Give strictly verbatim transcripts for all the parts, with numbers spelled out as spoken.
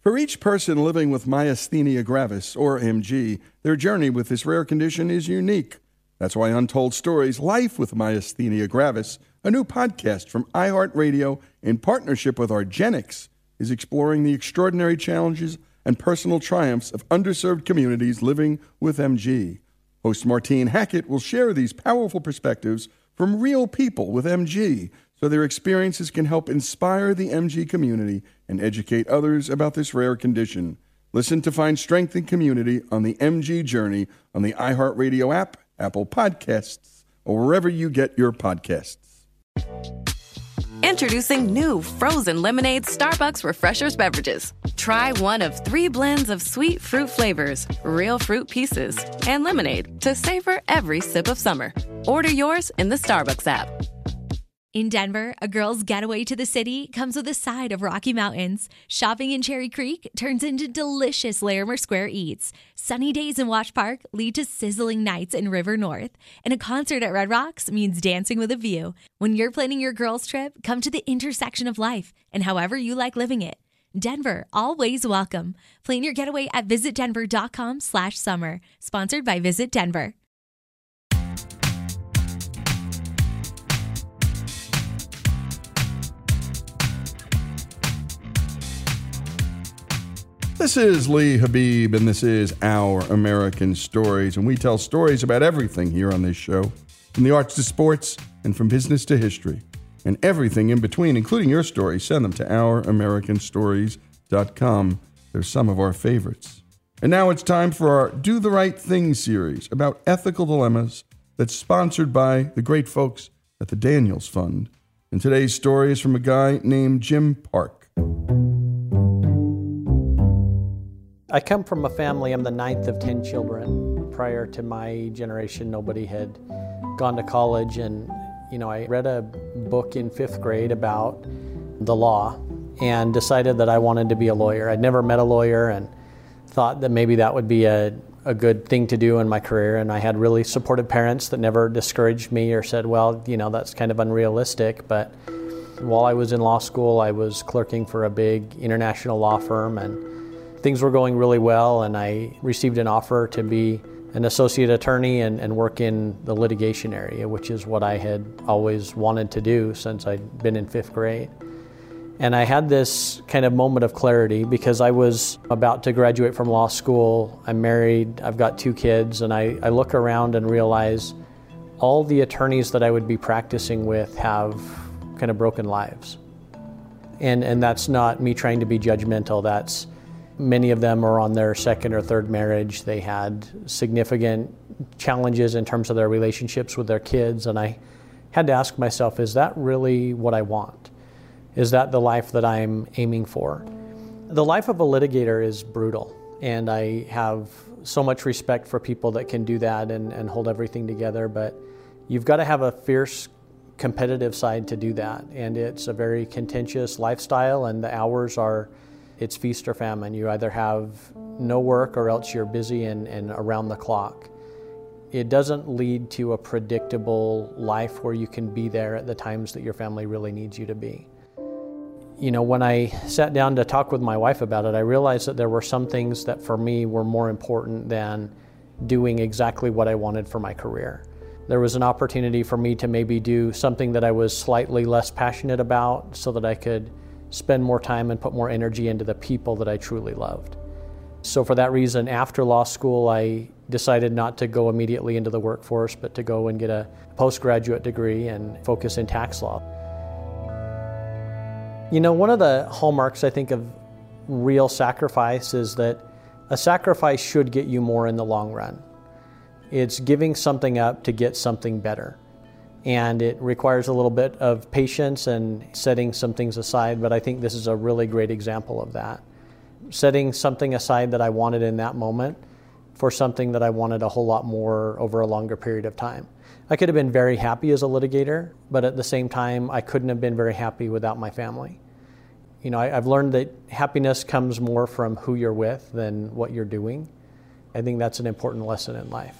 For each person living with myasthenia gravis, or M G, their journey with this rare condition is unique. That's why Untold Stories Life with Myasthenia Gravis, a new podcast from iHeartRadio in partnership with argenx, is exploring the extraordinary challenges and personal triumphs of underserved communities living with M G. Host Martine Hackett will share these powerful perspectives from real people with M G, so their experiences can help inspire the M G community and educate others about this rare condition. Listen to find strength and community on the M G journey on the iHeartRadio app, Apple Podcasts, or wherever you get your podcasts. Introducing new frozen lemonade Starbucks Refreshers beverages. Try one of three blends of sweet fruit flavors, real fruit pieces, and lemonade to savor every sip of summer. Order yours in the Starbucks app. In Denver, a girl's getaway to the city comes with a side of Rocky Mountains. Shopping in Cherry Creek turns into delicious Larimer Square eats. Sunny days in Watch Park lead to sizzling nights in River North. And a concert at Red Rocks means dancing with a view. When you're planning your girls' trip, come to the intersection of life and however you like living it. Denver, always welcome. Plan your getaway at visitdenver.com slash summer. Sponsored by Visit Denver. This is Lee Habib, and this is Our American Stories, and we tell stories about everything here on this show, from the arts to sports and from business to history, and everything in between, including your stories. Send them to our american stories dot com. They're some of our favorites. And now it's time for our Do the Right Thing series about ethical dilemmas that's sponsored by the great folks at the Daniels Fund. And today's story is from a guy named Jim Park. I come from a family, I'm the ninth of ten children. Prior to my generation, nobody had gone to college, and you know, I read a book in fifth grade about the law and decided that I wanted to be a lawyer. I'd never met a lawyer and thought that maybe that would be a, a good thing to do in my career, and I had really supportive parents that never discouraged me or said, well, you know, that's kind of unrealistic. But while I was in law school, I was clerking for a big international law firm, and things were going really well, and I received an offer to be an associate attorney and, and work in the litigation area, which is what I had always wanted to do since I'd been in fifth grade. And I had this kind of moment of clarity because I was about to graduate from law school. I'm married, I've got two kids, and I, I look around and realize all the attorneys that I would be practicing with have kind of broken lives. And, and that's not me trying to be judgmental. That's Many of them are on their second or third marriage. They had significant challenges in terms of their relationships with their kids, and I had to ask myself, is that really what I want? Is that the life that I'm aiming for? The life of a litigator is brutal, and I have so much respect for people that can do that and, and hold everything together, but you've got to have a fierce competitive side to do that, and it's a very contentious lifestyle, and the hours are It's feast or famine. You either have no work or else you're busy and, and around the clock. It doesn't lead to a predictable life where you can be there at the times that your family really needs you to be. You know, when I sat down to talk with my wife about it, I realized that there were some things that for me were more important than doing exactly what I wanted for my career. There was an opportunity for me to maybe do something that I was slightly less passionate about so that I could spend more time and put more energy into the people that I truly loved. So for that reason, after law school, I decided not to go immediately into the workforce, but to go and get a postgraduate degree and focus in tax law. You know, one of the hallmarks, I think, of real sacrifice is that a sacrifice should get you more in the long run. It's giving something up to get something better. And it requires a little bit of patience and setting some things aside, but I think this is a really great example of that. Setting something aside that I wanted in that moment for something that I wanted a whole lot more over a longer period of time. I could have been very happy as a litigator, but at the same time, I couldn't have been very happy without my family. You know, I, I've learned that happiness comes more from who you're with than what you're doing. I think that's an important lesson in life.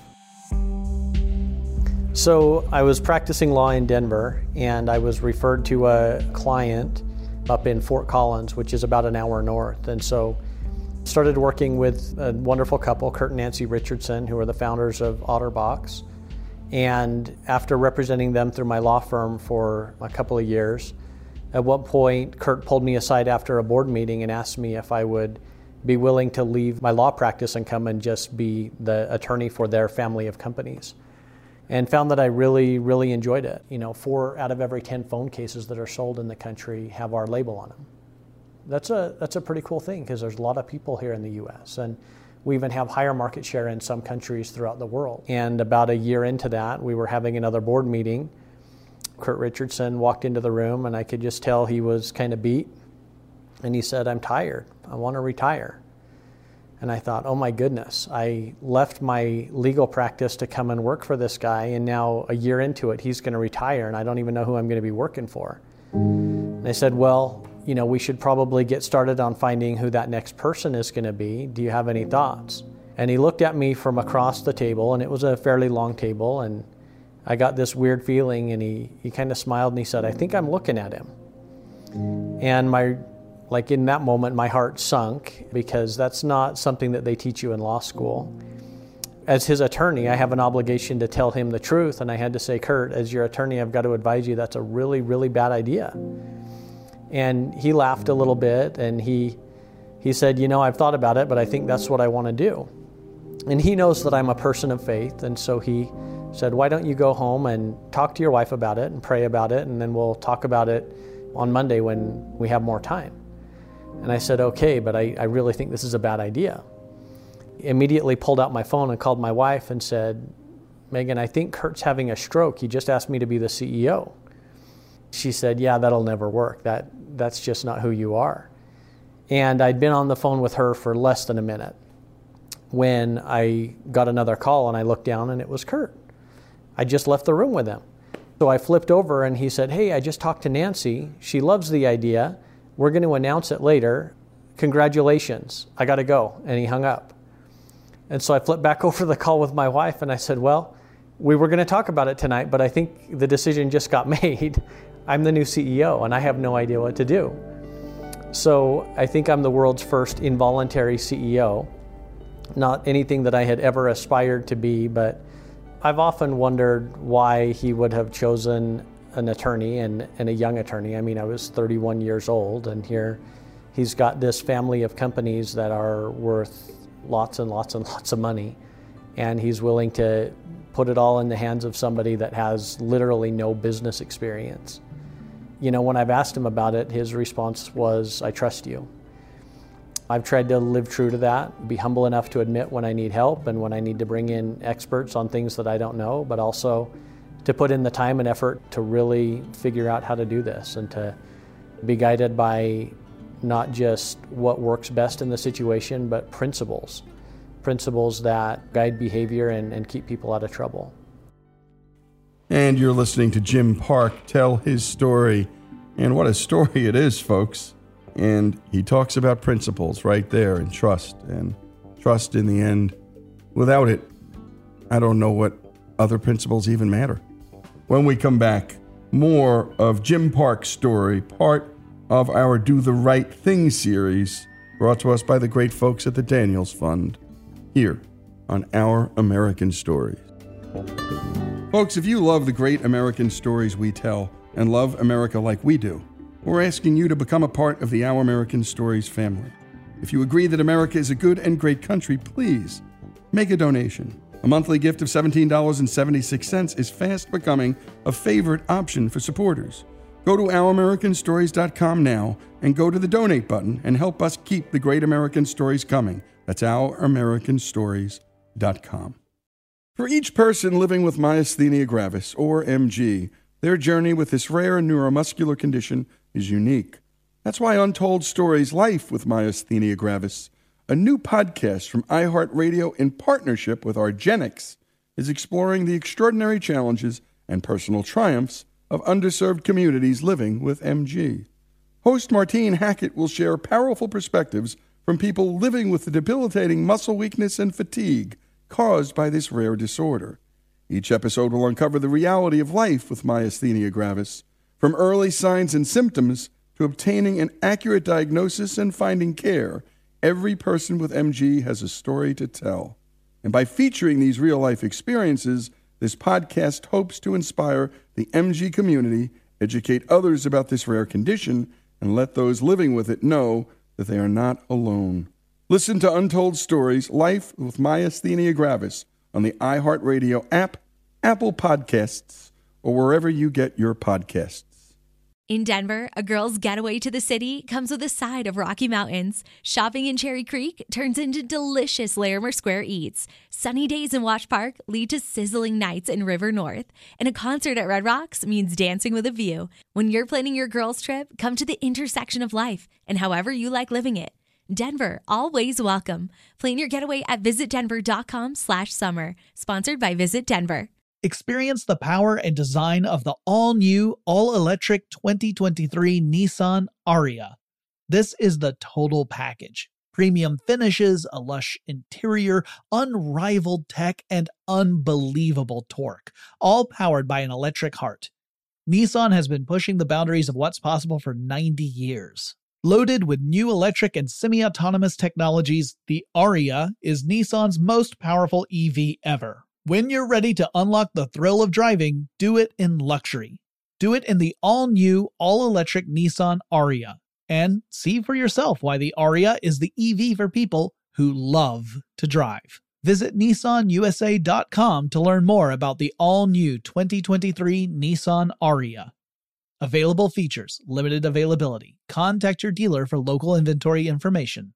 So I was practicing law in Denver, and I was referred to a client up in Fort Collins, which is about an hour north. And so started working with a wonderful couple, Kurt and Nancy Richardson, who are the founders of OtterBox. And after representing them through my law firm for a couple of years, at one point, Kurt pulled me aside after a board meeting and asked me if I would be willing to leave my law practice and come and just be the attorney for their family of companies. And found that I really, really enjoyed it. You know, four out of every ten phone cases that are sold in the country have our label on them. That's a that's a pretty cool thing because there's a lot of people here in the U S and we even have higher market share in some countries throughout the world. And about a year into that, we were having another board meeting. Kurt Richardson walked into the room and I could just tell he was kind of beat. And he said, "I'm tired. I want to retire." And I thought, oh my goodness, I left my legal practice to come and work for this guy, and now a year into it, he's going to retire, and I don't even know who I'm going to be working for. And I said, well, you know, we should probably get started on finding who that next person is going to be. Do you have any thoughts? And he looked at me from across the table, and it was a fairly long table, and I got this weird feeling, and he, he kind of smiled, and he said, "I think I'm looking at him." And my Like in that moment, my heart sunk because that's not something that they teach you in law school. As his attorney, I have an obligation to tell him the truth. And I had to say, "Kurt, as your attorney, I've got to advise you that's a really, really bad idea." And he laughed a little bit and he he said, "You know, I've thought about it, but I think that's what I want to do." And he knows that I'm a person of faith. And so he said, "Why don't you go home and talk to your wife about it and pray about it, and then we'll talk about it on Monday when we have more time." And I said, "Okay, but I, I really think this is a bad idea." Immediately pulled out my phone and called my wife and said, "Megan, I think Kurt's having a stroke. He just asked me to be the C E O." She said, "Yeah, that'll never work. That that's just not who you are." And I'd been on the phone with her for less than a minute when I got another call, and I looked down and it was Kurt. I just left the room with him. So I flipped over and he said, "Hey, I just talked to Nancy. She loves the idea. We're going to announce it later. Congratulations. I got to go." And he hung up. And so I flipped back over the call with my wife and I said, "Well, we were going to talk about it tonight, but I think the decision just got made. I'm the new C E O and I have no idea what to do." So I think I'm the world's first involuntary C E O. Not anything that I had ever aspired to be, but I've often wondered why he would have chosen an attorney and, and a young attorney. I mean, I was thirty-one years old, and here he's got this family of companies that are worth lots and lots and lots of money, and he's willing to put it all in the hands of somebody that has literally no business experience. You know, when I've asked him about it, his response was, "I trust you." I've tried to live true to that, be humble enough to admit when I need help and when I need to bring in experts on things that I don't know, but also to put in the time and effort to really figure out how to do this and to be guided by not just what works best in the situation, but principles, principles that guide behavior and, and keep people out of trouble. And you're listening to Jim Park tell his story. And what a story it is, folks. And he talks about principles right there and trust. And trust in the end. Without it, I don't know what other principles even matter. When we come back, more of Jim Park's story, part of our Do the Right Thing series, brought to us by the great folks at the Daniels Fund, here on Our American Stories. Folks, if you love the great American stories we tell and love America like we do, we're asking you to become a part of the Our American Stories family. If you agree that America is a good and great country, please make a donation. A monthly gift of seventeen dollars and seventy-six cents is fast becoming a favorite option for supporters. Go to our american stories dot com now and go to the donate button and help us keep the great American stories coming. That's our american stories dot com. For each person living with myasthenia gravis, or M G, their journey with this rare neuromuscular condition is unique. That's why Untold Stories Life with Myasthenia Gravis, a new podcast from iHeartRadio in partnership with argenx, is exploring the extraordinary challenges and personal triumphs of underserved communities living with M G. Host Martine Hackett will share powerful perspectives from people living with the debilitating muscle weakness and fatigue caused by this rare disorder. Each episode will uncover the reality of life with myasthenia gravis, from early signs and symptoms to obtaining an accurate diagnosis and finding care, every person with M G has a story to tell. And by featuring these real-life experiences, this podcast hopes to inspire the M G community, educate others about this rare condition, and let those living with it know that they are not alone. Listen to Untold Stories, Life with Myasthenia Gravis on the iHeartRadio app, Apple Podcasts, or wherever you get your podcasts. In Denver, a girl's getaway to the city comes with a side of Rocky Mountains. Shopping in Cherry Creek turns into delicious Larimer Square eats. Sunny days in Wash Park lead to sizzling nights in River North. And a concert at Red Rocks means dancing with a view. When you're planning your girls' trip, come to the intersection of life and however you like living it. Denver, always welcome. Plan your getaway at visitdenver.com slash summer. Sponsored by Visit Denver. Experience the power and design of the all-new, all-electric twenty twenty-three Nissan Ariya. This is the total package. Premium finishes, a lush interior, unrivaled tech, and unbelievable torque, all powered by an electric heart. Nissan has been pushing the boundaries of what's possible for ninety years. Loaded with new electric and semi-autonomous technologies, the Ariya is Nissan's most powerful E V ever. When you're ready to unlock the thrill of driving, do it in luxury. Do it in the all-new, all-electric Nissan Ariya. And see for yourself why the Ariya is the E V for people who love to drive. Visit Nissan U S A dot com to learn more about the all-new twenty twenty-three Nissan Ariya. Available features, limited availability. Contact your dealer for local inventory information.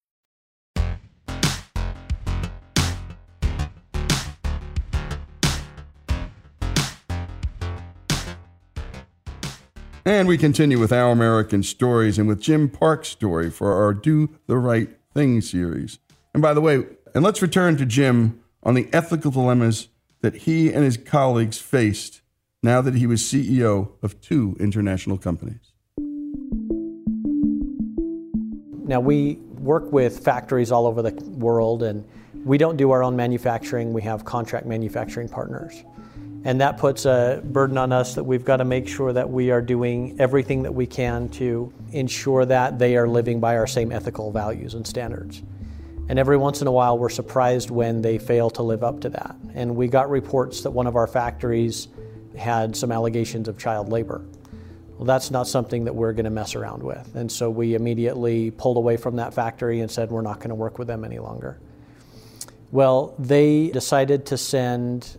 And we continue with Our American Stories and with Jim Park's story for our Do the Right Thing series. And by the way, and let's return to Jim on the ethical dilemmas that he and his colleagues faced now that he was C E O of two international companies. Now, we work with factories all over the world, and we don't do our own manufacturing. We have contract manufacturing partners. And that puts a burden on us that we've got to make sure that we are doing everything that we can to ensure that they are living by our same ethical values and standards. And every once in a while, we're surprised when they fail to live up to that. And we got reports that one of our factories had some allegations of child labor. Well, that's not something that we're going to mess around with. And so we immediately pulled away from that factory and said we're not going to work with them any longer. Well, they decided to send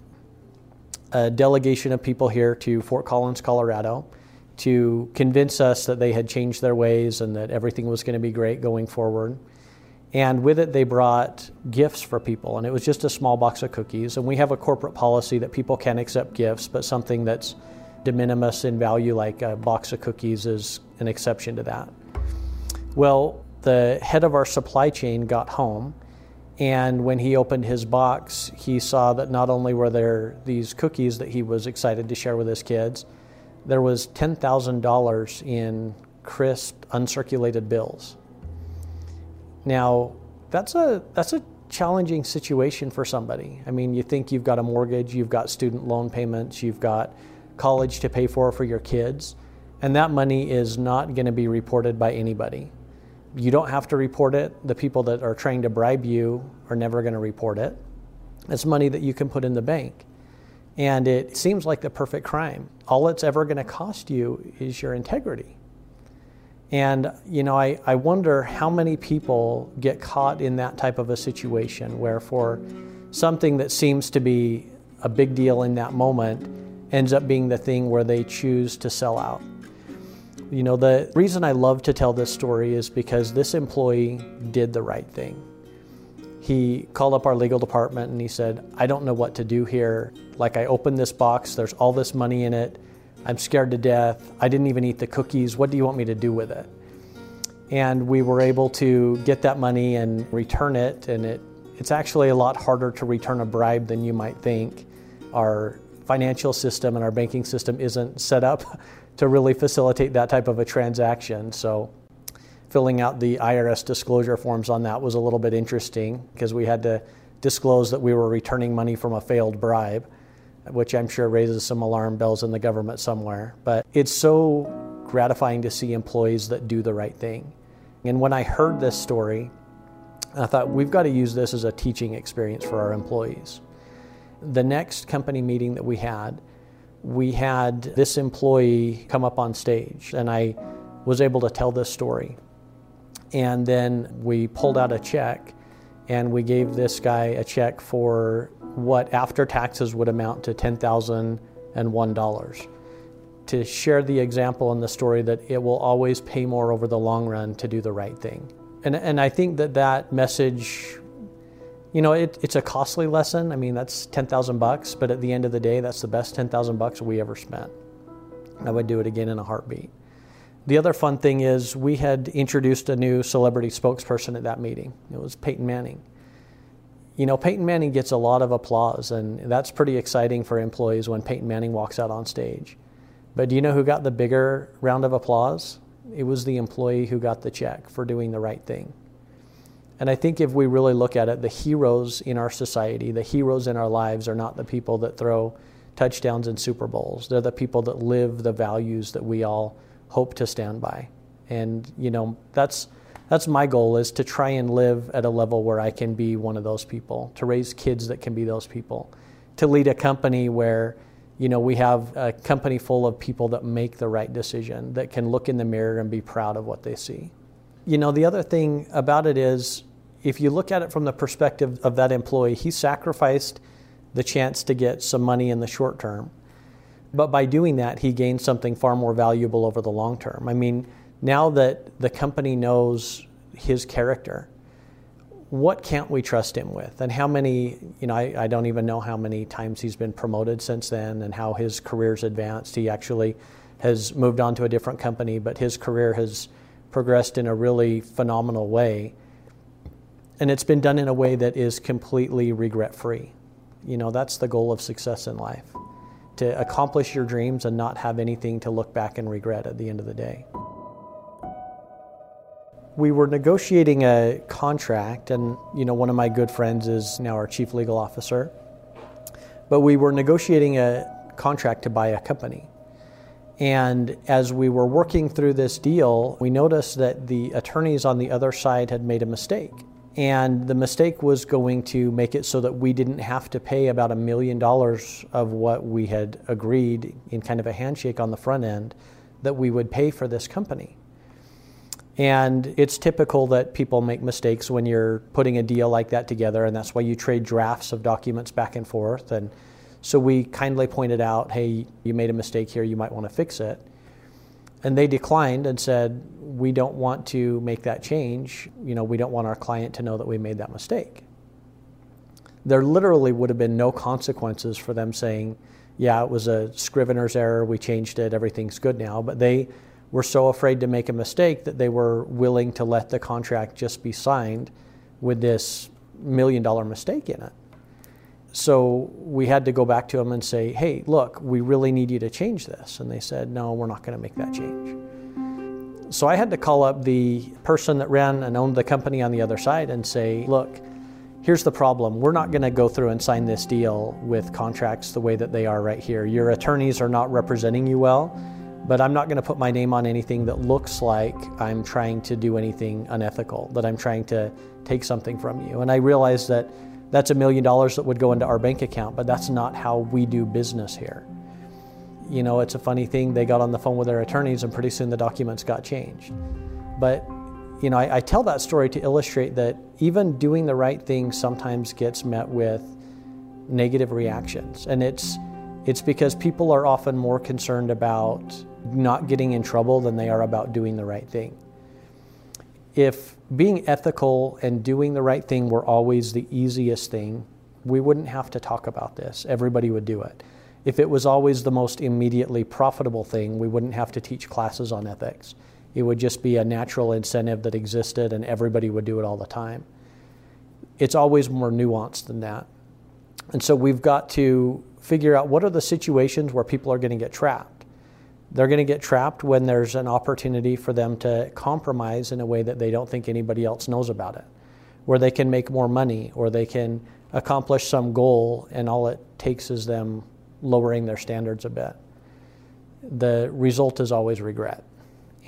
a delegation of people here to Fort Collins, Colorado, to convince us that they had changed their ways and that everything was going to be great going forward. And with it, they brought gifts for people, and it was just a small box of cookies. And we have a corporate policy that people can accept gifts, but something that's de minimis in value, like a box of cookies, is an exception to that. Well, the head of our supply chain got home, and when he opened his box, he saw that not only were there these cookies that he was excited to share with his kids, there was ten thousand dollars in crisp, uncirculated bills. Now, that's a that's a challenging situation for somebody. I mean, you think you've got a mortgage, you've got student loan payments, you've got college to pay for for your kids, and that money is not going to be reported by anybody. You don't have to report it. The people that are trying to bribe you are never going to report it. It's money that you can put in the bank. And it seems like the perfect crime. All it's ever going to cost you is your integrity. And, you know, I, I wonder how many people get caught in that type of a situation where for something that seems to be a big deal in that moment ends up being the thing where they choose to sell out. You know, the reason I love to tell this story is because this employee did the right thing. He called up our legal department and he said, I don't know what to do here. Like, I opened this box, there's all this money in it. I'm scared to death. I didn't even eat the cookies. What do you want me to do with it? And we were able to get that money and return it. And it, it's actually a lot harder to return a bribe than you might think. Our financial system and our banking system isn't set up to really facilitate that type of a transaction. So filling out the I R S disclosure forms on that was a little bit interesting because we had to disclose that we were returning money from a failed bribe, which I'm sure raises some alarm bells in the government somewhere. But it's so gratifying to see employees that do the right thing. And when I heard this story, I thought, we've got to use this as a teaching experience for our employees. The next company meeting that we had, we had this employee come up on stage, and I was able to tell this story. And then we pulled out a check, and we gave this guy a check for what after taxes would amount to ten thousand one dollars. To share the example in the story that it will always pay more over the long run to do the right thing. And and I think that that message, you know, it, it's a costly lesson. I mean, that's ten thousand bucks, but at the end of the day, that's the best ten thousand bucks we ever spent. I would do it again in a heartbeat. The other fun thing is we had introduced a new celebrity spokesperson at that meeting. It was Peyton Manning. You know, Peyton Manning gets a lot of applause, and that's pretty exciting for employees when Peyton Manning walks out on stage. But do you know who got the bigger round of applause? It was the employee who got the check for doing the right thing. And I think if we really look at it, the heroes in our society, the heroes in our lives are not the people that throw touchdowns in Super Bowls. They're the people that live the values that we all hope to stand by. And, you know, that's that's my goal, is to try and live at a level where I can be one of those people, to raise kids that can be those people, to lead a company where, you know, we have a company full of people that make the right decision, that can look in the mirror and be proud of what they see. You know, the other thing about it is, if you look at it from the perspective of that employee, he sacrificed the chance to get some money in the short term. But by doing that, he gained something far more valuable over the long term. I mean, now that the company knows his character, what can't we trust him with? And how many, you know, I, I don't even know how many times he's been promoted since then and how his career's advanced. He actually has moved on to a different company, but his career has progressed in a really phenomenal way. And it's been done in a way that is completely regret-free. You know, that's the goal of success in life, to accomplish your dreams and not have anything to look back and regret at the end of the day. We were negotiating a contract, and, you know, one of my good friends is now our chief legal officer. But we were negotiating a contract to buy a company. And as we were working through this deal, we noticed that the attorneys on the other side had made a mistake. And the mistake was going to make it so that we didn't have to pay about a million dollars of what we had agreed in kind of a handshake on the front end that we would pay for this company. And it's typical that people make mistakes when you're putting a deal like that together, and that's why you trade drafts of documents back and forth. And so we kindly pointed out, hey, you made a mistake here, you might want to fix it. And they declined and said, we don't want to make that change. You know, we don't want our client to know that we made that mistake. There literally would have been no consequences for them saying, yeah, it was a scrivener's error, we changed it, everything's good now. But they were so afraid to make a mistake that they were willing to let the contract just be signed with this million dollar mistake in it. So we had to go back to them and say, hey, look, we really need you to change this. And they said, no, we're not going to make that change. So I had to call up the person that ran and owned the company on the other side and say, look, here's the problem. We're not going to go through and sign this deal with contracts the way that they are right here. Your attorneys are not representing you well, but I'm not going to put my name on anything that looks like I'm trying to do anything unethical, that I'm trying to take something from you. And I realized that that's a million dollars that would go into our bank account, but that's not how we do business here. You know, it's a funny thing. They got on the phone with their attorneys and pretty soon the documents got changed. But, you know, I, I tell that story to illustrate that even doing the right thing sometimes gets met with negative reactions. And it's it's because people are often more concerned about not getting in trouble than they are about doing the right thing. If being ethical and doing the right thing were always the easiest thing, we wouldn't have to talk about this. Everybody would do it. If it was always the most immediately profitable thing, we wouldn't have to teach classes on ethics. It would just be a natural incentive that existed and everybody would do it all the time. It's always more nuanced than that. And so we've got to figure out what are the situations where people are going to get trapped. They're going to get trapped when there's an opportunity for them to compromise in a way that they don't think anybody else knows about it, where they can make more money or they can accomplish some goal and all it takes is them lowering their standards a bit. The result is always regret.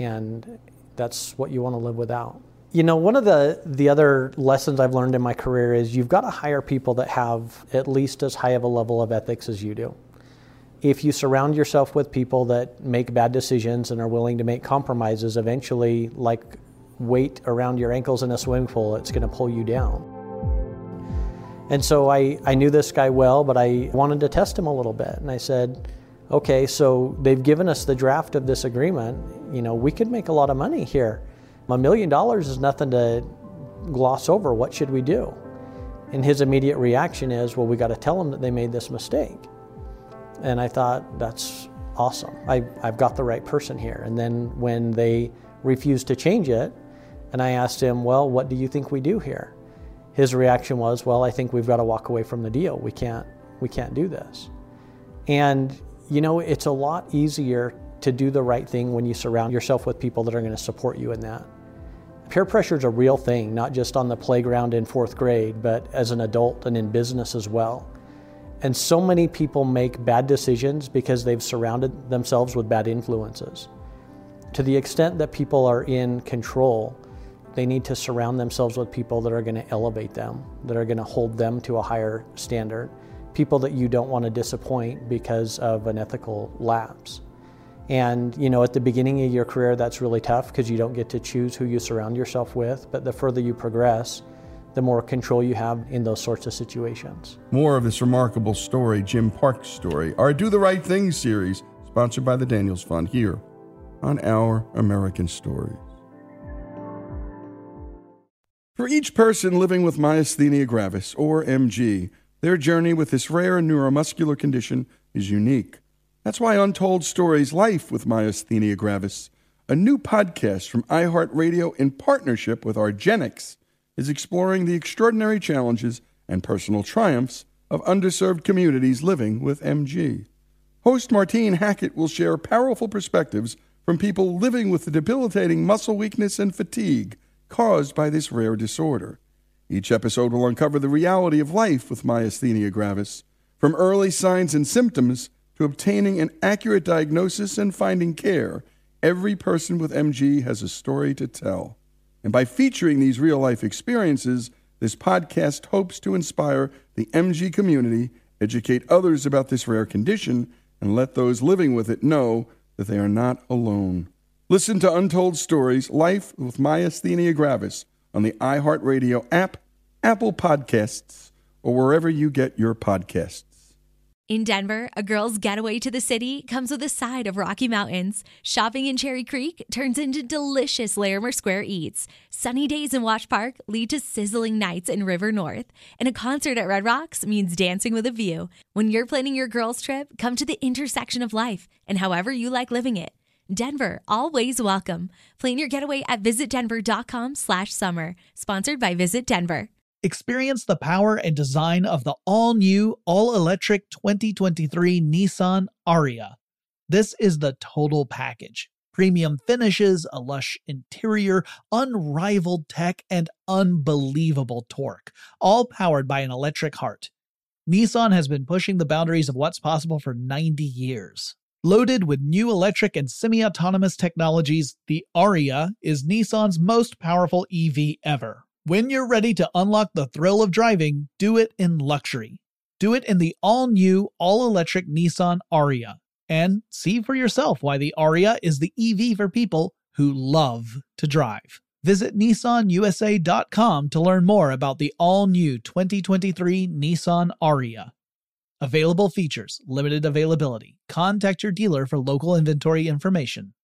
and that's what you want to live without. You know, one of the, the other lessons I've learned in my career is you've got to hire people that have at least as high of a level of ethics as you do. If you surround yourself with people that make bad decisions and are willing to make compromises, eventually, like weight around your ankles in a swimming pool, it's going to pull you down. And so I, I knew this guy well, but I wanted to test him a little bit. And I said, okay, so they've given us the draft of this agreement. You know, we could make a lot of money here. A million dollars is nothing to gloss over. What should we do? And his immediate reaction is, well, we got to tell them that they made this mistake. And I thought, that's awesome. I, I've got the right person here. And then when they refused to change it, and I asked him, well, what do you think we do here? His reaction was, well, I think we've got to walk away from the deal. We can't, we can't do this. And, you know, it's a lot easier to do the right thing when you surround yourself with people that are going to support you in that. Peer pressure is a real thing, not just on the playground in fourth grade, but as an adult and in business as well. And so many people make bad decisions because they've surrounded themselves with bad influences. To the extent that people are in control, they need to surround themselves with people that are going to elevate them, that are going to hold them to a higher standard, people that you don't want to disappoint because of an ethical lapse. And, you know, at the beginning of your career, that's really tough because you don't get to choose who you surround yourself with. But the further you progress, the more control you have in those sorts of situations. More of this remarkable story, Jim Park's story, our Do the Right Thing series, sponsored by the Daniels Fund, here on Our American Stories. For each person living with myasthenia gravis, or M G, their journey with this rare neuromuscular condition is unique. That's why Untold Stories Life with Myasthenia Gravis, a new podcast from iHeartRadio in partnership with argenx, is exploring the extraordinary challenges and personal triumphs of underserved communities living with M G. Host Martine Hackett will share powerful perspectives from people living with the debilitating muscle weakness and fatigue caused by this rare disorder. Each episode will uncover the reality of life with myasthenia gravis, from early signs and symptoms to obtaining an accurate diagnosis and finding care. Every person with M G has a story to tell. And by featuring these real-life experiences, this podcast hopes to inspire the M G community, educate others about this rare condition, and let those living with it know that they are not alone. Listen to Untold Stories, Life with Myasthenia Gravis on the iHeartRadio app, Apple Podcasts, or wherever you get your podcasts. In Denver, a girl's getaway to the city comes with a side of Rocky Mountains. Shopping in Cherry Creek turns into delicious Larimer Square eats. Sunny days in Watch Park lead to sizzling nights in River North. And a concert at Red Rocks means dancing with a view. When you're planning your girls' trip, come to the intersection of life and however you like living it. Denver, always welcome. Plan your getaway at visitdenver.com slash summer. Sponsored by Visit Denver. Experience the power and design of the all-new, all-electric twenty twenty-three Nissan Ariya. This is the total package. Premium finishes, a lush interior, unrivaled tech, and unbelievable torque, all powered by an electric heart. Nissan has been pushing the boundaries of what's possible for ninety years. Loaded with new electric and semi-autonomous technologies, the Ariya is Nissan's most powerful E V ever. When you're ready to unlock the thrill of driving, do it in luxury. Do it in the all-new, all-electric Nissan Ariya. And see for yourself why the Ariya is the E V for people who love to drive. Visit Nissan U S A dot com to learn more about the all-new twenty twenty-three Nissan Ariya. Available features, limited availability. Contact your dealer for local inventory information.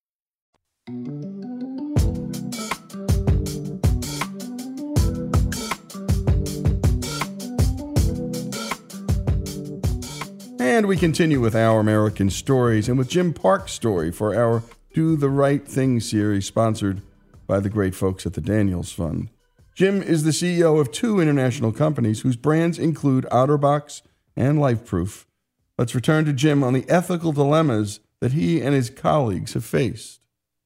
And we continue with Our American Stories and with Jim Park's story for our Do the Right Thing series, sponsored by the great folks at the Daniels Fund. Jim is the C E O of two international companies whose brands include OtterBox and LifeProof. Let's return to Jim on the ethical dilemmas that he and his colleagues have faced.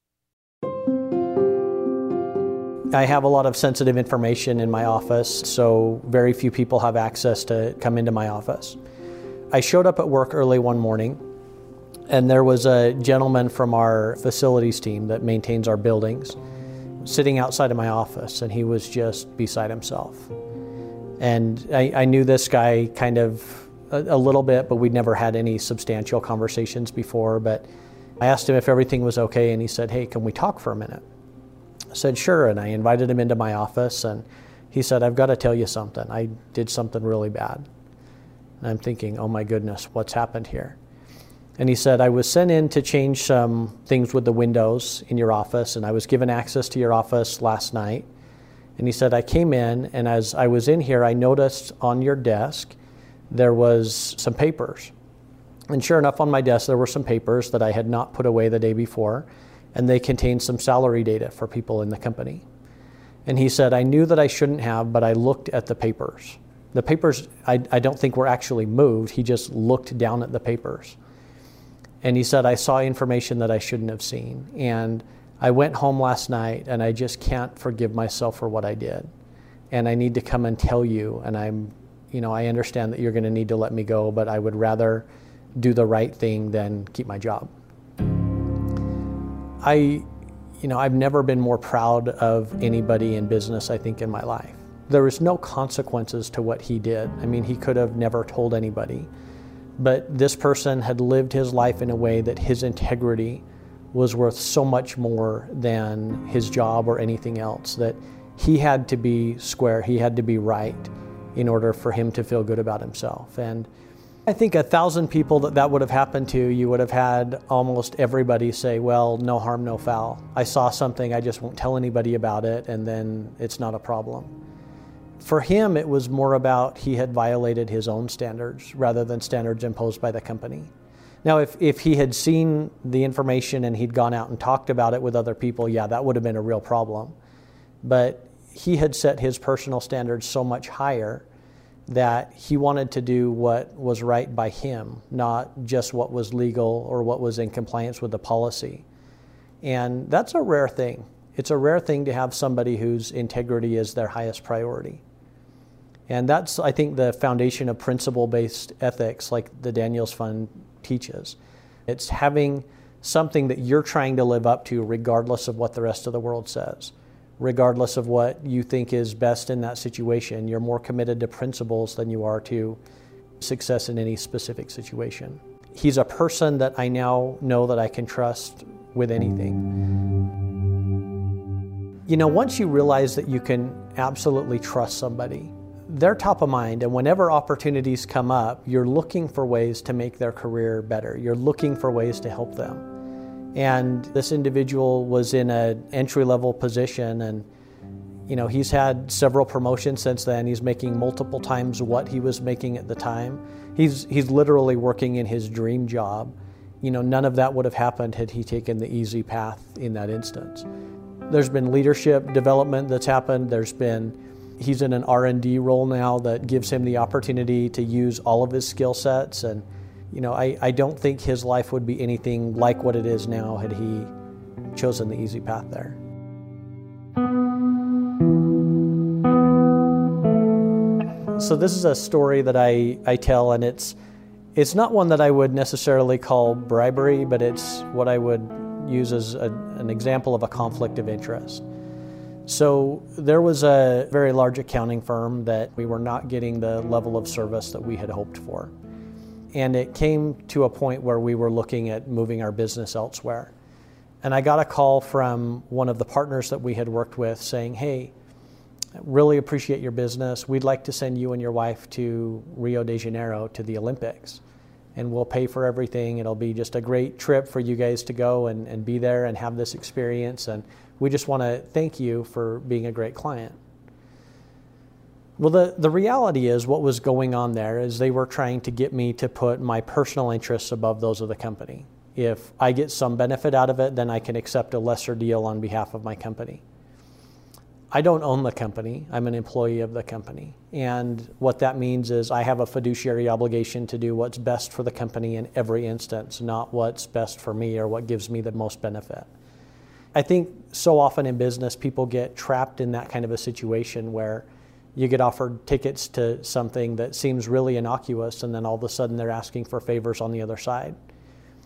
I have a lot of sensitive information in my office, so very few people have access to come into my office. I showed up at work early one morning, And there was a gentleman from our facilities team that maintains our buildings sitting outside of my office, and he was just beside himself. And I, I knew this guy kind of a, a little bit, but we'd never had any substantial conversations before. But I asked him if everything was okay, and he said, "Hey, can we talk for a minute?" I said, "Sure," and I invited him into my office, and he said, "I've got to tell you something. I did something really bad." And I'm thinking, oh my goodness, what's happened here? And he said, "I was sent in to change some things with the windows in your office, and I was given access to your office last night." And he said, "I came in, and as I was in here, I noticed on your desk there was some papers. And sure enough, on my desk there were some papers that I had not put away the day before, and they contained some salary data for people in the company." And he said, "I knew that I shouldn't have, but I looked at the papers. The papers, I, I don't think were actually moved. He just looked down at the papers. And he said, I saw information that I shouldn't have seen. And I went home last night, and I just can't forgive myself for what I did. And I need to come and tell you, and I'm, you know, I understand that you're going to need to let me go, but I would rather do the right thing than keep my job." I, you know, I've never been more proud of anybody in business, I think, in my life. There was no consequences to what he did. I mean, he could have never told anybody. But this person had lived his life in a way that his integrity was worth so much more than his job or anything else, that he had to be square, he had to be right in order for him to feel good about himself. And I think a thousand people that that would have happened to, you would have had almost everybody say, well, no harm, no foul. I saw something, I just won't tell anybody about it, and then it's not a problem. For him, it was more about he had violated his own standards rather than standards imposed by the company. Now, if, if he had seen the information and he'd gone out and talked about it with other people, yeah, that would have been a real problem. But he had set his personal standards so much higher that he wanted to do what was right by him, not just what was legal or what was in compliance with the policy. And that's a rare thing. It's a rare thing to have somebody whose integrity is their highest priority. And that's, I think, the foundation of principle-based ethics like the Daniels Fund teaches. It's having something that you're trying to live up to regardless of what the rest of the world says, regardless of what you think is best in that situation. You're more committed to principles than you are to success in any specific situation. He's a person that I now know that I can trust with anything. You know, once you realize that you can absolutely trust somebody, they're top of mind, and whenever opportunities come up, you're looking for ways to make their career better. You're looking for ways to help them. And this individual was in an entry-level position, and you know, he's had several promotions since then. He's making multiple times what he was making at the time. He's he's literally working in his dream job. You know, none of that would have happened had he taken the easy path in that instance. There's been leadership development that's happened. There's been He's in an R and D role now that gives him the opportunity to use all of his skill sets. And, you know, I, I don't think his life would be anything like what it is now had he chosen the easy path there. So this is a story that I, I tell, and it's it's not one that I would necessarily call bribery, but it's what I would use as a, an example of a conflict of interest. So there was a very large accounting firm that we were not getting the level of service that we had hoped for. And it came to a point where we were looking at moving our business elsewhere. And I got a call from one of the partners that we had worked with saying, hey, really appreciate your business. We'd like to send you and your wife to Rio de Janeiro to the Olympics. And we'll pay for everything. It'll be just a great trip for you guys to go and, and be there and have this experience. And we just want to thank you for being a great client. Well, the, the reality is what was going on there is they were trying to get me to put my personal interests above those of the company. If I get some benefit out of it, then I can accept a lesser deal on behalf of my company. I don't own the company. I'm an employee of the company. And what that means is I have a fiduciary obligation to do what's best for the company in every instance, not what's best for me or what gives me the most benefit. I think so often in business, people get trapped in that kind of a situation where you get offered tickets to something that seems really innocuous, and then all of a sudden they're asking for favors on the other side.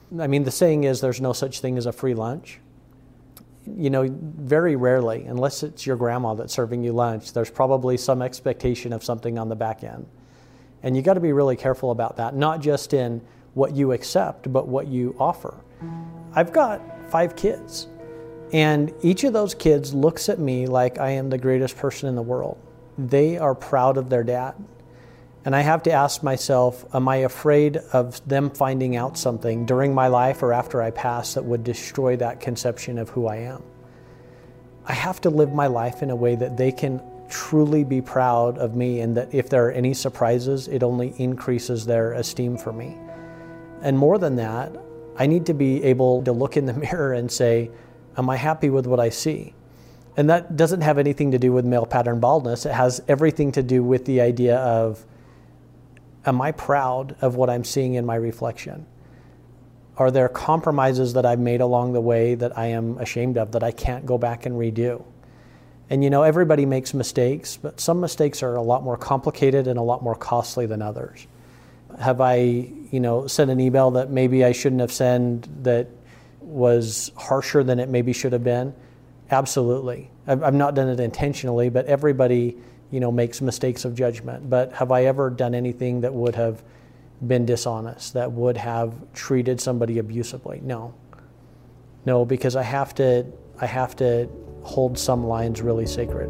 I mean, the saying is there's no such thing as a free lunch. You know, very rarely, unless it's your grandma that's serving you lunch, there's probably some expectation of something on the back end. And you got to be really careful about that, not just in what you accept, but what you offer. I've got five kids, and each of those kids looks at me like I am the greatest person in the world. They are proud of their dad. And I have to ask myself, am I afraid of them finding out something during my life or after I pass that would destroy that conception of who I am? I have to live my life in a way that they can truly be proud of me, and that if there are any surprises, it only increases their esteem for me. And more than that, I need to be able to look in the mirror and say, am I happy with what I see? And that doesn't have anything to do with male pattern baldness. It has everything to do with the idea of, am I proud of what I'm seeing in my reflection? Are there compromises that I've made along the way that I am ashamed of, that I can't go back and redo? And you know, everybody makes mistakes, but some mistakes are a lot more complicated and a lot more costly than others. Have I, you know, sent an email that maybe I shouldn't have sent, that was harsher than it maybe should have been? Absolutely. I've, I've not done it intentionally, but everybody, you know, makes mistakes of judgment. But have I ever done anything that would have been dishonest, that would have treated somebody abusively? No. No, because I have to, I have to hold some lines really sacred.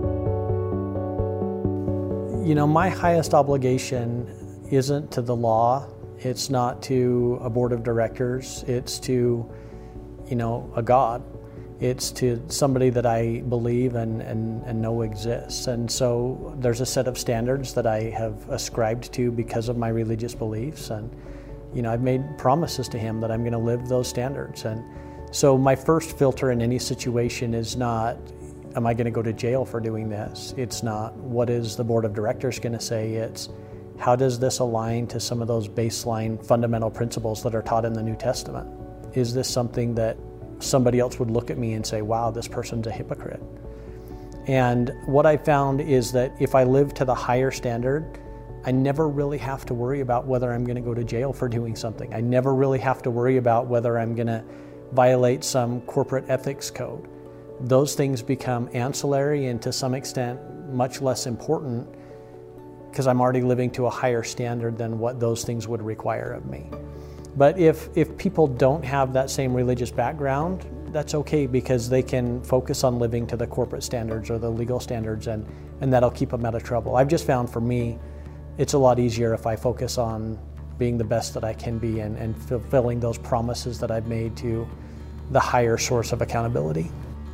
You know, my highest obligation isn't to the law. It's not to a board of directors. It's to, you know, a God. It's to somebody that I believe and, and, and know exists. And so there's a set of standards that I have ascribed to because of my religious beliefs. And, you know, I've made promises to him that I'm going to live those standards. And so my first filter in any situation is not, am I going to go to jail for doing this? It's not, what is the board of directors going to say? It's, how does this align to some of those baseline fundamental principles that are taught in the New Testament? Is this something that somebody else would look at me and say, wow, this person's a hypocrite? And what I found is that if I live to the higher standard, I never really have to worry about whether I'm going to go to jail for doing something. I never really have to worry about whether I'm going to violate some corporate ethics code. Those things become ancillary and to some extent much less important because I'm already living to a higher standard than what those things would require of me. But if, if people don't have that same religious background, that's okay, because they can focus on living to the corporate standards or the legal standards, and, and that'll keep them out of trouble. I've just found for me, it's a lot easier if I focus on being the best that I can be and, and fulfilling those promises that I've made to the higher source of accountability.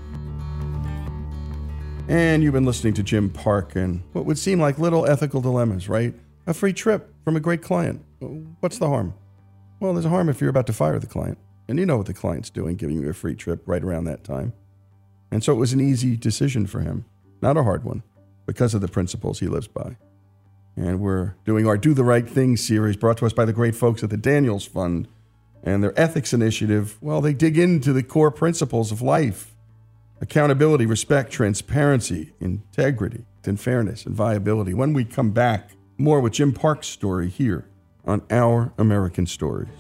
And you've been listening to Jim Park and what would seem like little ethical dilemmas, right? A free trip from a great client. What's the harm? Well, there's a harm if you're about to fire the client. And you know what the client's doing, giving you a free trip right around that time. And so it was an easy decision for him, not a hard one, because of the principles he lives by. And we're doing our Do the Right Thing series brought to us by the great folks at the Daniels Fund. And their ethics initiative, well, they dig into the core principles of life: accountability, respect, transparency, integrity, and fairness, and viability. When we come back, more with Jim Park's story here on Our American Stories.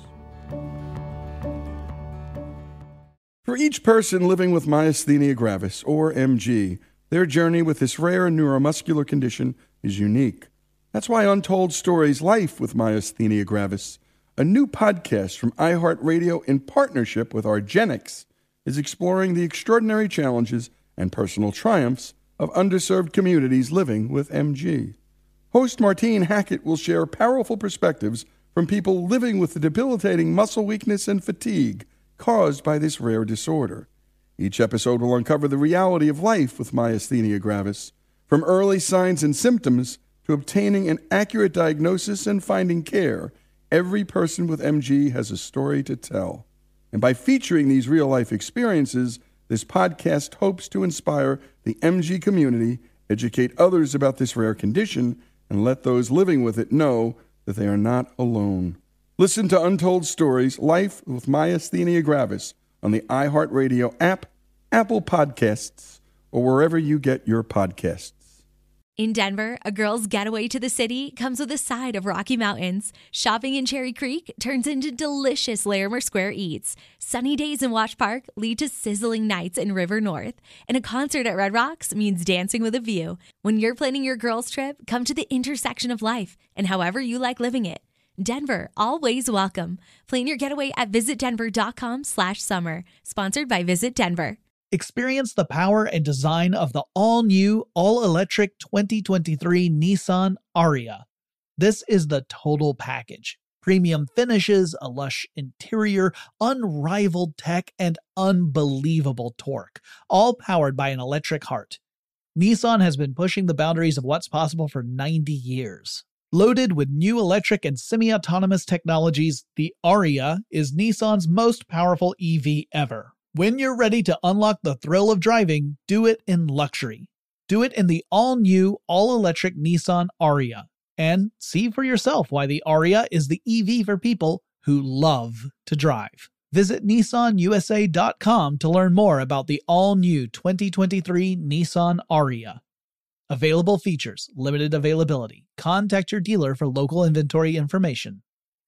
For each person living with myasthenia gravis, or M G, their journey with this rare neuromuscular condition is unique. That's why Untold Stories Life with Myasthenia Gravis, a new podcast from iHeartRadio in partnership with argenx, is exploring the extraordinary challenges and personal triumphs of underserved communities living with M G. Host Martine Hackett will share powerful perspectives from people living with the debilitating muscle weakness and fatigue caused by this rare disorder. Each episode will uncover the reality of life with myasthenia gravis, from early signs and symptoms to obtaining an accurate diagnosis and finding care. Every person with M G has a story to tell. And by featuring these real-life experiences, this podcast hopes to inspire the M G community, educate others about this rare condition, and let those living with it know that they are not alone. Listen to Untold Stories, Life with Myasthenia Gravis on the iHeartRadio app, Apple Podcasts, or wherever you get your podcasts. In Denver, a girl's getaway to the city comes with a side of Rocky Mountains. Shopping in Cherry Creek turns into delicious Larimer Square eats. Sunny days in Watch Park lead to sizzling nights in River North. And a concert at Red Rocks means dancing with a view. When you're planning your girls' trip, come to the intersection of life and however you like living it. Denver, always welcome. Plan your getaway at visitdenver.com slash summer. Sponsored by Visit Denver. Experience the power and design of the all-new, all-electric twenty twenty-three Nissan Ariya. This is the total package. Premium finishes, a lush interior, unrivaled tech, and unbelievable torque, all powered by an electric heart. Nissan has been pushing the boundaries of what's possible for ninety years. Loaded with new electric and semi-autonomous technologies, the Ariya is Nissan's most powerful E V ever. When you're ready to unlock the thrill of driving, do it in luxury. Do it in the all-new, all-electric Nissan Ariya. And see for yourself why the Ariya is the E V for people who love to drive. Visit Nissan U S A dot com to learn more about the all-new twenty twenty-three Nissan Ariya. Available features, limited availability. Contact your dealer for local inventory information.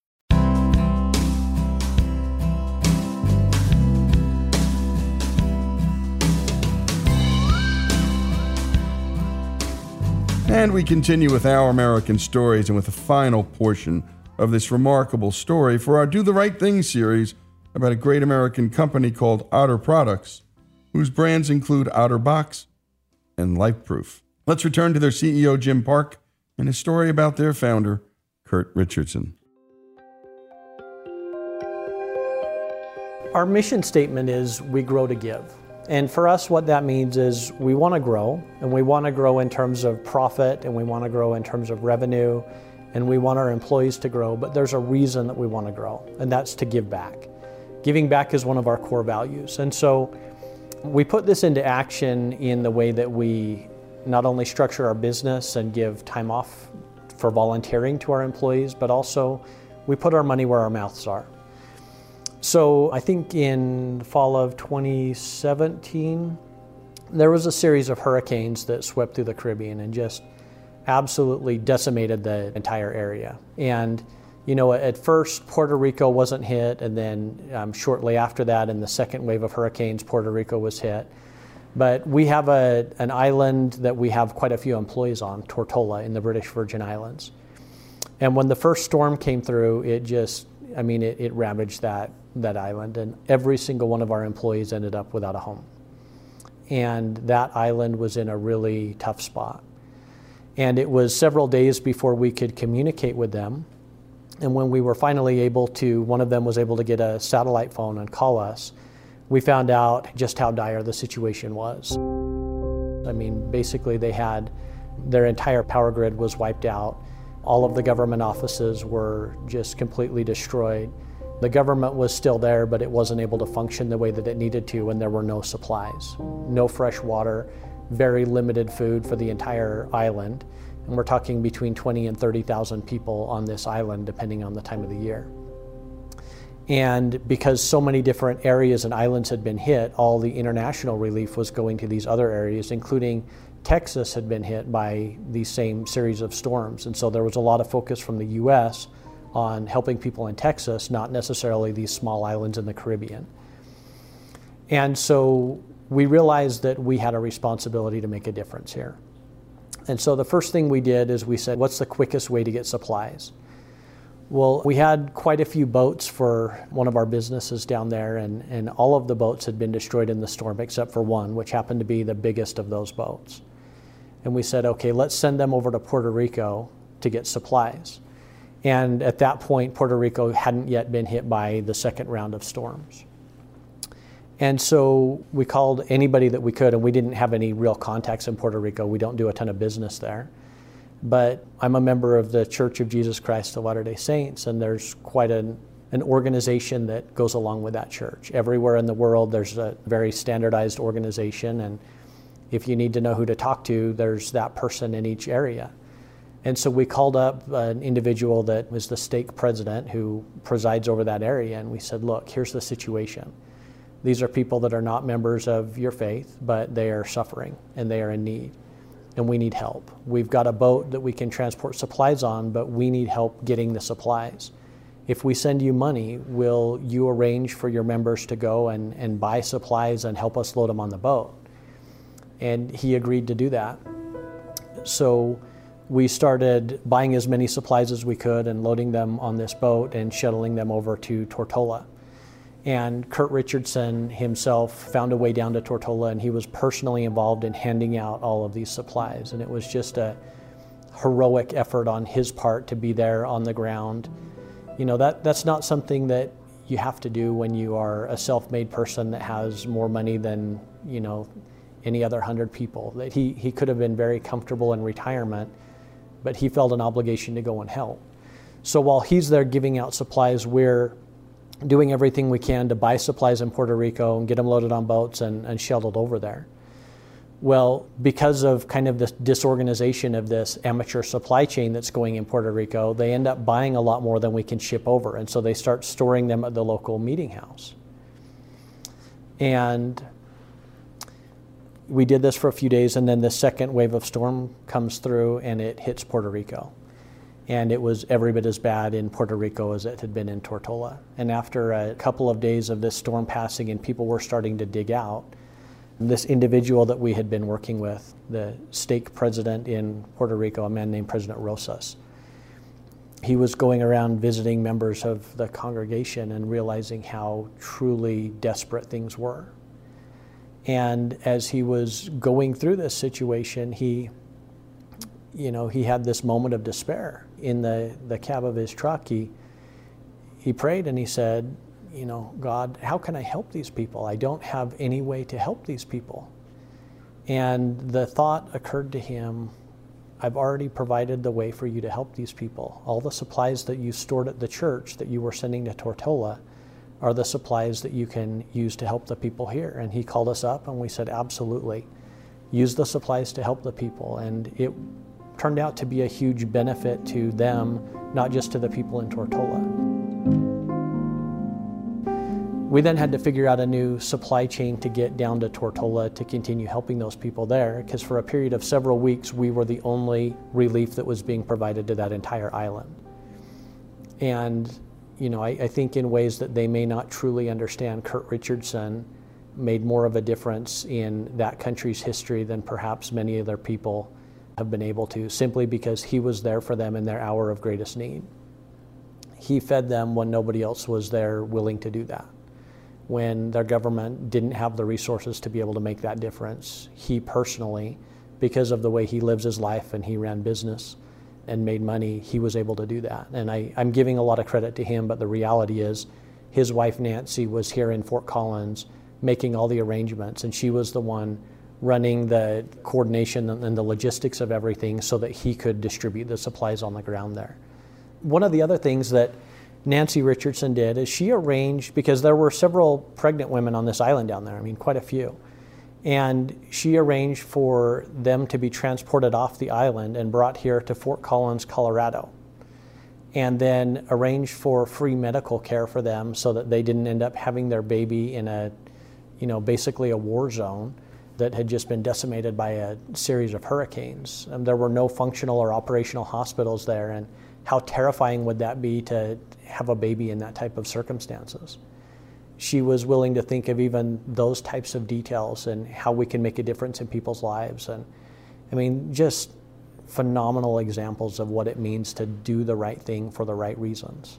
And we continue with Our American Stories and with the final portion of this remarkable story for our Do the Right Thing series about a great American company called Otter Products, whose brands include OtterBox and LifeProof. Let's return to their C E O, Jim Park, and his story about their founder, Kurt Richardson. Our mission statement is we grow to give. And for us, what that means is we want to grow, and we want to grow in terms of profit, and we want to grow in terms of revenue, and we want our employees to grow, but there's a reason that we want to grow, and that's to give back. Giving back is one of our core values. And so we put this into action in the way that we not only structure our business and give time off for volunteering to our employees, but also we put our money where our mouths are. So I think in the fall of twenty seventeen, there was a series of hurricanes that swept through the Caribbean and just absolutely decimated the entire area. And, you know, at first Puerto Rico wasn't hit, and then um, shortly after that, in the second wave of hurricanes, Puerto Rico was hit. But we have a, an island that we have quite a few employees on, Tortola, in the British Virgin Islands. And when the first storm came through, it just, I mean, it, it ravaged that, that island, and every single one of our employees ended up without a home. And that island was in a really tough spot. And it was several days before we could communicate with them. And when we were finally able to, one of them was able to get a satellite phone and call us, we found out just how dire the situation was. I mean, basically they had, their entire power grid was wiped out. All of the government offices were just completely destroyed. The government was still there, but it wasn't able to function the way that it needed to, and there were no supplies. No fresh water, very limited food for the entire island. And we're talking between twenty and thirty thousand people on this island, depending on the time of the year. And because so many different areas and islands had been hit, all the international relief was going to these other areas, including Texas had been hit by these same series of storms. And so there was a lot of focus from the U S on helping people in Texas, not necessarily these small islands in the Caribbean. And so we realized that we had a responsibility to make a difference here. And so the first thing we did is we said, what's the quickest way to get supplies? Well, we had quite a few boats for one of our businesses down there, and, and all of the boats had been destroyed in the storm except for one, which happened to be the biggest of those boats. And we said, okay, let's send them over to Puerto Rico to get supplies. And at that point, Puerto Rico hadn't yet been hit by the second round of storms. And so we called anybody that we could, and we didn't have any real contacts in Puerto Rico. We don't do a ton of business there. But I'm a member of the Church of Jesus Christ of Latter-day Saints, and there's quite an, an organization that goes along with that church. Everywhere in the world, there's a very standardized organization, and if you need to know who to talk to, there's that person in each area. And so we called up an individual that was the stake president who presides over that area, and we said, look, here's the situation. These are people that are not members of your faith, but they are suffering and they are in need. and we need help. We've got a boat that we can transport supplies on, but we need help getting the supplies. If we send you money, will you arrange for your members to go and, and buy supplies and help us load them on the boat? And he agreed to do that. So we started buying as many supplies as we could and loading them on this boat and shuttling them over to Tortola. And Kurt Richardson himself found a way down to Tortola, and he was personally involved in handing out all of these supplies. And it was just a heroic effort on his part to be there on the ground. You know, that that's not something that you have to do when you are a self-made person that has more money than, you know, any other hundred people. That he, he could have been very comfortable in retirement, but he felt an obligation to go and help. So while he's there giving out supplies, we're doing everything we can to buy supplies in Puerto Rico and get them loaded on boats and, and shuttled over there. Well, because of kind of this disorganization of this amateur supply chain that's going in Puerto Rico, they end up buying a lot more than we can ship over. And so they start storing them at the local meeting house. And we did this for a few days, and then the second wave of storm comes through and it hits Puerto Rico. And it was every bit as bad in Puerto Rico as it had been in Tortola. And after a couple of days of this storm passing and people were starting to dig out, this individual that we had been working with, the stake president in Puerto Rico, a man named President Rosas, he was going around visiting members of the congregation and realizing how truly desperate things were. And as he was going through this situation, he you know, he had this moment of despair. In the, the cab of his truck, he, he prayed and he said, you know, God, how can I help these people? I don't have any way to help these people. And the thought occurred to him, I've already provided the way for you to help these people. All the supplies that you stored at the church that you were sending to Tortola are the supplies that you can use to help the people here. And he called us up and we said, absolutely, use the supplies to help the people. And it turned out to be a huge benefit to them, not just to the people in Tortola. We then had to figure out a new supply chain to get down to Tortola to continue helping those people there, because for a period of several weeks, we were the only relief that was being provided to that entire island. And, you know, I, I think in ways that they may not truly understand, Kurt Richardson made more of a difference in that country's history than perhaps many of their people have been able to, simply because he was there for them in their hour of greatest need. He fed them when nobody else was there willing to do that. When their government didn't have the resources to be able to make that difference, he personally, because of the way he lives his life and he ran business and made money, he was able to do that. And I, I'm giving a lot of credit to him, but the reality is his wife Nancy was here in Fort Collins making all the arrangements, and she was the one running the coordination and the logistics of everything so that he could distribute the supplies on the ground there. One of the other things that Nancy Richardson did is she arranged, because there were several pregnant women on this island down there, I mean quite a few, and she arranged for them to be transported off the island and brought here to Fort Collins, Colorado, and then arranged for free medical care for them so that they didn't end up having their baby in a, you know, basically a war zone that had just been decimated by a series of hurricanes. And there were no functional or operational hospitals there, and how terrifying would that be to have a baby in that type of circumstances? She was willing to think of even those types of details and how we can make a difference in people's lives. And I mean, just phenomenal examples of what it means to do the right thing for the right reasons.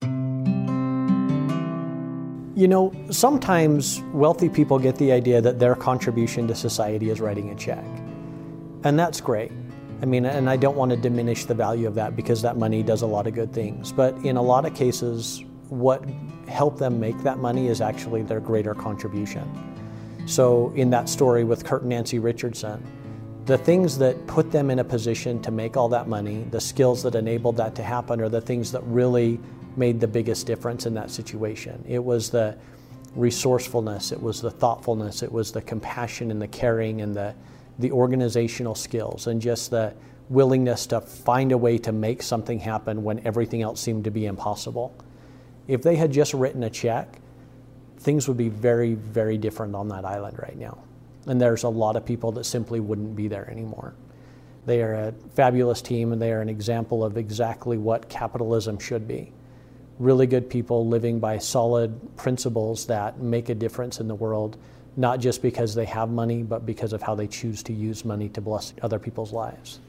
You know, sometimes wealthy people get the idea that their contribution to society is writing a check. And that's great. I mean, and I don't want to diminish the value of that, because that money does a lot of good things. But in a lot of cases, what helped them make that money is actually their greater contribution. So in that story with Kurt and Nancy Richardson, the things that put them in a position to make all that money, the skills that enabled that to happen, are the things that really made the biggest difference in that situation. It was the resourcefulness, it was the thoughtfulness, it was the compassion and the caring and the, the organizational skills, and just the willingness to find a way to make something happen when everything else seemed to be impossible. If they had just written a check, things would be very, very different on that island right now. And there's a lot of people that simply wouldn't be there anymore. They are a fabulous team, and they are an example of exactly what capitalism should be. Really good people living by solid principles that make a difference in the world, not just because they have money, but because of how they choose to use money to bless other people's lives.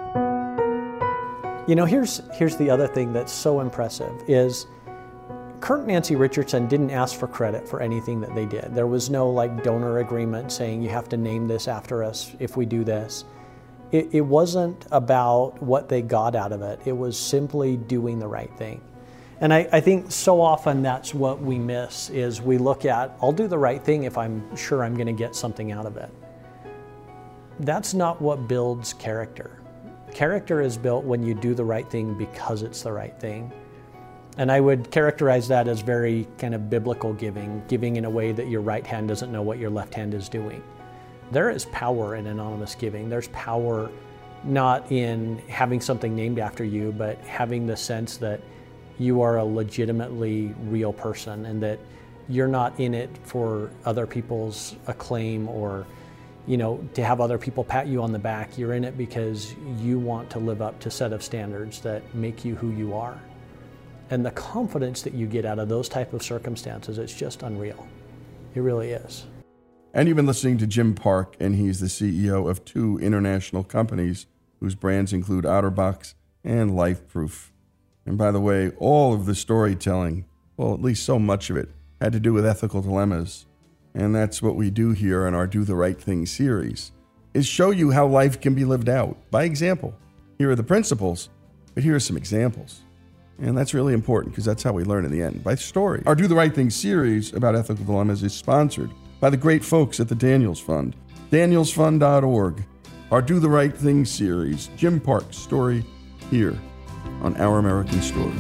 You know, here's, here's the other thing that's so impressive is Kurt and Nancy Richardson didn't ask for credit for anything that they did. There was no like donor agreement saying you have to name this after us if we do this. It, it wasn't about what they got out of it. It was simply doing the right thing. And I, I think so often that's what we miss is we look at, I'll do the right thing if I'm sure I'm going to get something out of it. That's not what builds character. Character is built when you do the right thing because it's the right thing. And I would characterize that as very kind of biblical giving, giving in a way that your right hand doesn't know what your left hand is doing. There is power in anonymous giving. There's power not in having something named after you, but having the sense that you are a legitimately real person and that you're not in it for other people's acclaim or, you know, to have other people pat you on the back. You're in it because you want to live up to a set of standards that make you who you are. And the confidence that you get out of those type of circumstances, it's just unreal. It really is. And you've been listening to Jim Park, and he's the C E O of two international companies whose brands include OtterBox and LifeProof. And by the way, all of the storytelling, well, at least so much of it, had to do with ethical dilemmas. And that's what we do here in our Do the Right Thing series, is show you how life can be lived out by example. Here are the principles, but here are some examples. And that's really important because that's how we learn in the end, by story. Our Do the Right Thing series about ethical dilemmas is sponsored by the great folks at the Daniels Fund, daniels fund dot org. Our Do the Right Thing series, Jim Park's story, here on Our American Story.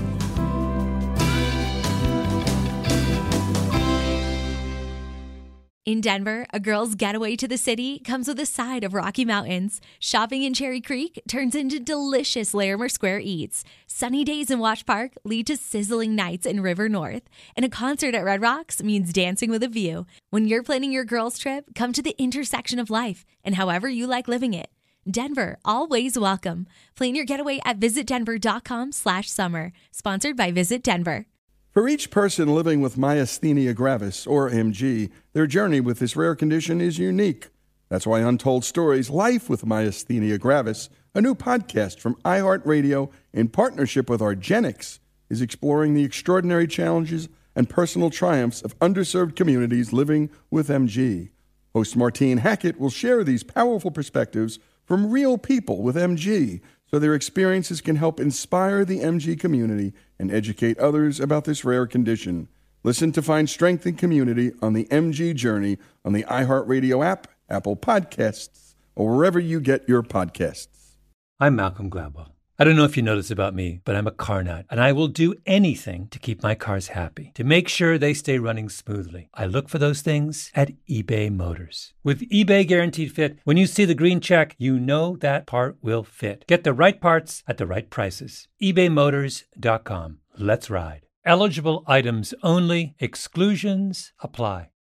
In Denver, a girl's getaway to the city comes with a side of Rocky Mountains. Shopping in Cherry Creek turns into delicious Larimer Square eats. Sunny days in Wash Park lead to sizzling nights in River North. And a concert at Red Rocks means dancing with a view. When you're planning your girls' trip, come to the intersection of life and however you like living it. Denver, always welcome. Plan your getaway at visit denver dot com slash summer. Sponsored by Visit Denver. For each person living with myasthenia gravis, or M G, their journey with this rare condition is unique. That's why Untold Stories, Life with Myasthenia Gravis, a new podcast from iHeartRadio in partnership with argenx, is exploring the extraordinary challenges and personal triumphs of underserved communities living with M G. Host Martine Hackett will share these powerful perspectives from real people with M G, so their experiences can help inspire the M G community and educate others about this rare condition. Listen to find strength and community on the M G journey on the iHeartRadio app, Apple Podcasts, or wherever you get your podcasts. I'm Malcolm Gladwell. I don't know if you know this about me, but I'm a car nut, and I will do anything to keep my cars happy, to make sure they stay running smoothly. I look for those things at eBay Motors. With eBay Guaranteed Fit, when you see the green check, you know that part will fit. Get the right parts at the right prices. ebay motors dot com. Let's ride. Eligible items only. Exclusions apply.